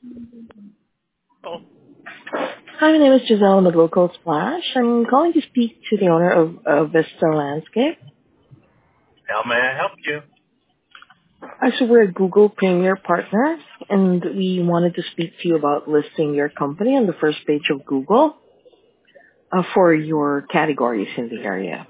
Oh, Hi, my name is Giselle with Local Splash. I'm calling to speak to the owner of Vista Landscape. how may I help you? Actually, we're a Google Premier partner, and we wanted to speak to you about listing your company on the first page of Google for your categories in the area.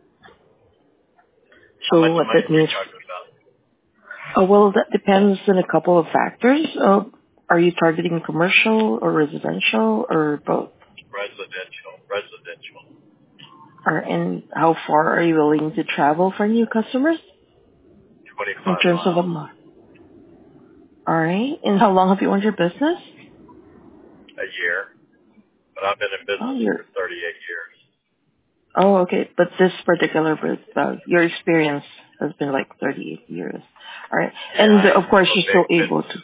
How So much what money that are we means, talking about? well, that depends on a couple of factors. Are you targeting commercial or residential or both? Residential. And how far are you willing to travel for new customers 25 in terms of a miles month? All right. And how long have you owned your business? a year, but I've been in Oh, business you're. for 38 years. Oh, okay. But this particular, your experience has been like 38 years. All right. Yeah, And of course, I'm a you're big still able to. business.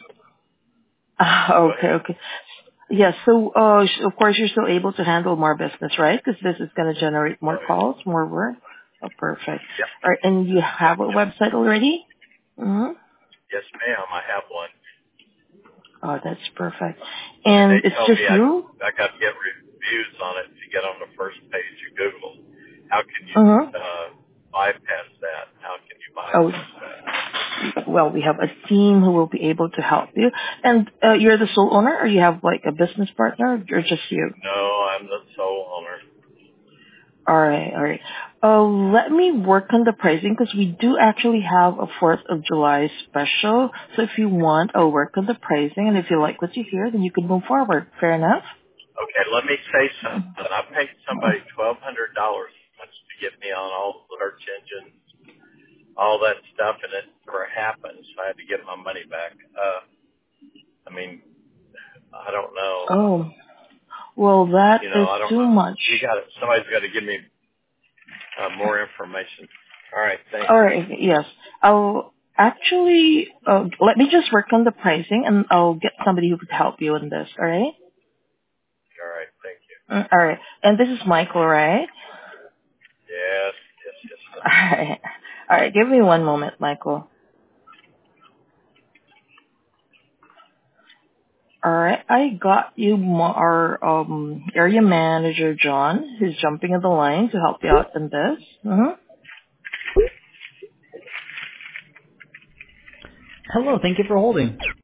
Go Okay, ahead. okay. Yes. So, of course, you're still able to handle more business, right? Because this is going to generate more Oh, yeah. calls, more work. Oh, perfect. Yep, All right. And you yep, have a yep. website already? Mm-hmm. Yes, ma'am, I have one. Oh, that's perfect. And they And it's told just me you? I got to get reviews on it to get on the first page of Google. How can you Mm-hmm. bypass that? How can you Oh, bypass that? well, we have a team who will be able to help you. And you're the sole owner, or you have like a business partner, or just you? No, I'm the sole owner. All right, all right. Let me work on the pricing because we do actually have a 4th of July special. So if you want, I'll work on the pricing, and if you like what you hear, then you can move forward. Fair enough? Okay, let me say something. I paid somebody $1,200 once to get me on all the search engines, all that stuff, and it never happened, so I had to get my money back. I mean, I don't know. Oh, well, that You is know, I don't too know. much. Somebody's got to give me more information. All right, thank All you. right, yes. I'll actually, let me just work on the pricing, and I'll get somebody who could help you in this, all right? All right, thank you. All right. And this is Michael, right? Yes, yes, yes, All yes. right. All right. Give me one moment, Michael. All right. I got you our area manager, John, who's jumping in the line to help you out in this. Mm-hmm. Hello, thank you for holding.